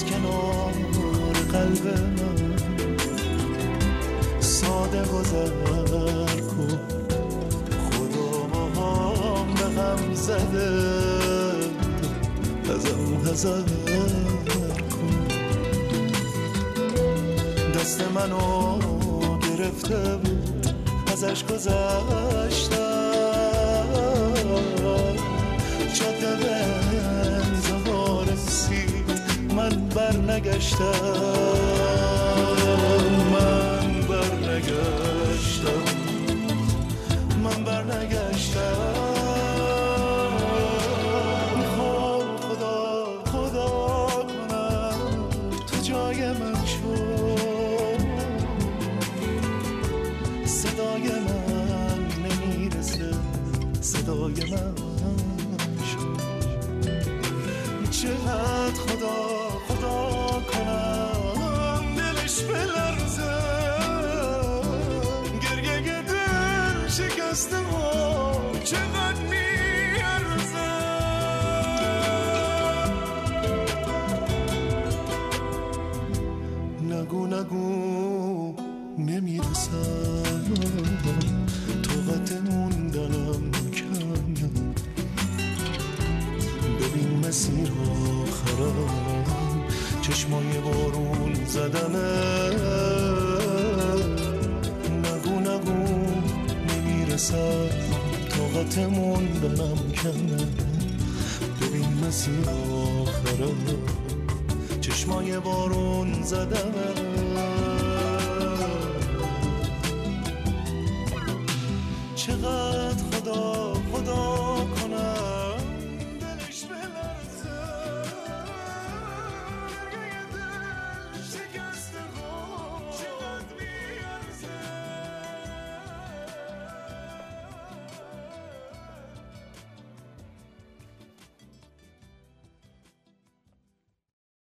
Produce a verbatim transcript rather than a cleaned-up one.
از کنار قلب من ساده گذر کن. خدا ماهام به هم زده ازم حذر کن. دست منو گرفته بود ازش گذشتم، جاده به انتها رسید من بر نگشتم، من بر نگشتم، من بر نگشتم. میخوام خدا خدا کنم تو جای من شو، صدای من نمیرسه صدای من شو. چقدر خدا خدا کنم دلش بلرزه، گریه دل شکسته و چقدر میارزه. نگو نگو نمیرسم، طاقت موندنم کم. ببین مسیر آخرم چشمای بارون زدمه. نگو نگو نمیرسم، طاقت موندنم کم. ببین مسیر آخرم چشمای بارون زدمه. چقدر خدا